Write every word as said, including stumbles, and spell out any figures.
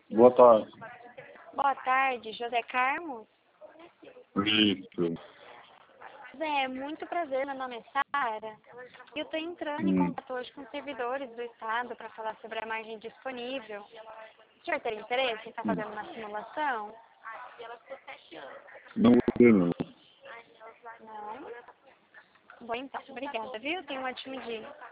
Boa tarde. Boa tarde, José Carlos. Isso. José, muito prazer, meu nome é Sara. Eu estou entrando em Hum. contato hoje com os servidores do Estado para falar sobre a margem disponível. O senhor teria interesse em estar Hum. fazendo uma simulação? Não vou ter, não. Não? Bom, então, obrigada, viu? Tenha um ótimo dia.